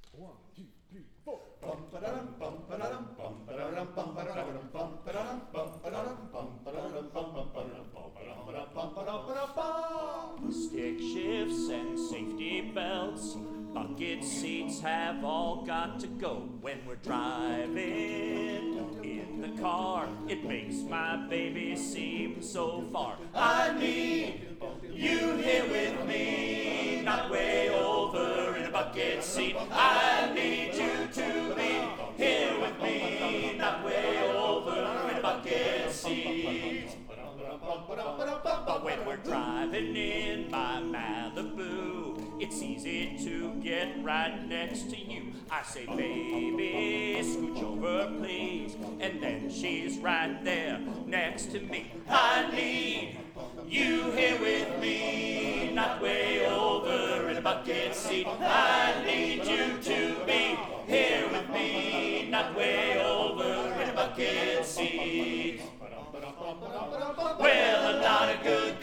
1, 2, 3, 4. Bum ba-da-dum, bum ba-da-dum, bum ba-da-dum, bum ba-da-dum, bum ba-da-dum, bum ba-da-dum, bum ba-da-dum, bum ba-da-dum, bum ba-da-dum, bum. Stick shifts and safety belts, bucket seats have all got to go when we're driving in the car. It makes my baby seem so far. I need you here with me, not way over in a bucket seat. I need you to be here with me, not way over in a bucket seat. But when we're driving in my Malibu, it's easy to get right next to you. I say, baby, scooch over, please. And then she's right there next to me. I need you here with me, not way over in a bucket seat. I need you to be here with me, not way over in a bucket seat. Well, a lot of good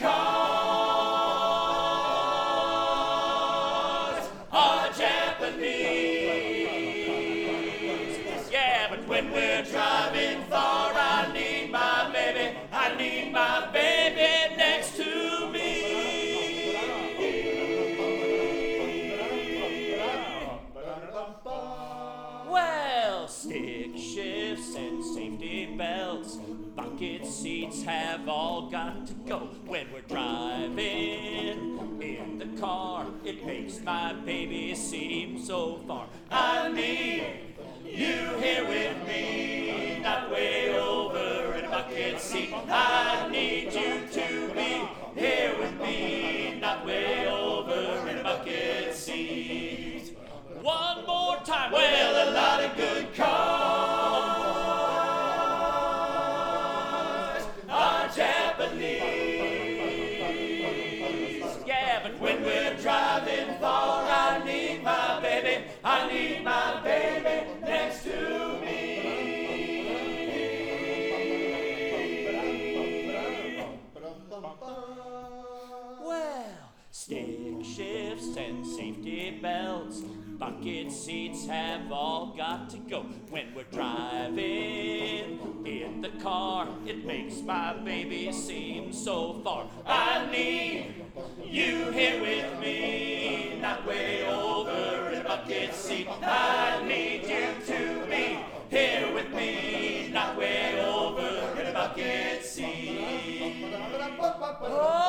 cars are Japanese. Yeah, but when we're driving far, I need my baby. I need my baby next to me. Well, stick shifts and safety belts, bucket seats have all got to go when we're driving in the car. It makes my baby seem so far. I need you here with me, not way over in a bucket seat. I need you to be here with me, not way over in a bucket seat. One more time. Well, a lot of good cars are Japanese. Yeah, but when we're driving far, I need my baby. I need my baby next to me. Well, stick shifts and safety belts, bucket seats have all got to go when we're driving in the car. It makes my baby seem so far. I need you here with me, not way over in a bucket seat. I need you to be here with me, not way over in a bucket seat. Oh,